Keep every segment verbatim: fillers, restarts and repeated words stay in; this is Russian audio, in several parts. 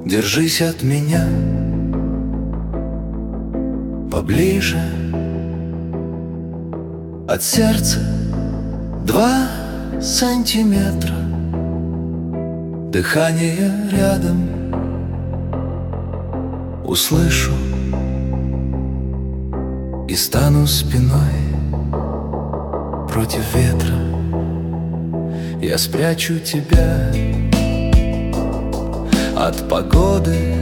Держись от меня поближе, от сердца два сантиметра, дыхание рядом услышу и стану спиной против ветра. Я спрячу тебя от погоды,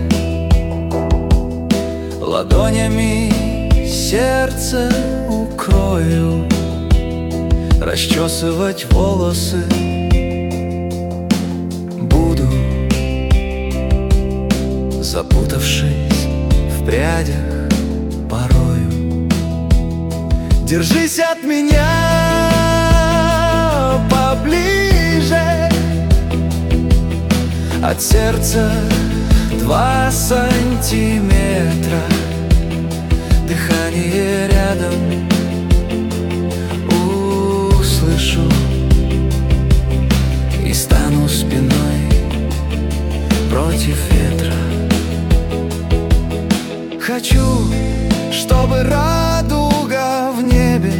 ладонями сердце укрою, расчесывать волосы буду, запутавшись в прядях порою. Держись от меня поближе, от сердца два сантиметра, дыхание рядом услышу и стану спиной против ветра. Хочу, чтобы радуга в небе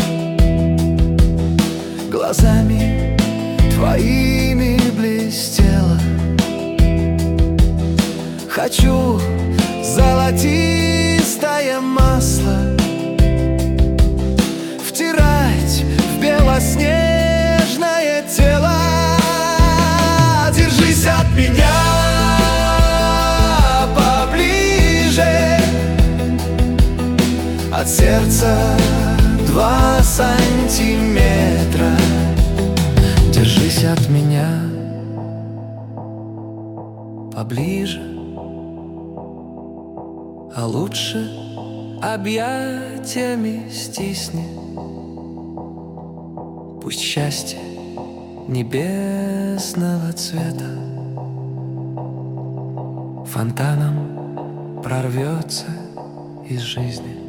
глазами твоими блестела. Хочу золотистое масло втирать в белоснежное тело. Держись от меня поближе, от сердца два сантиметра. Держись от меня поближе, а лучше объятиями стисни. Пусть счастье небесного цвета фонтаном прорвется из жизни.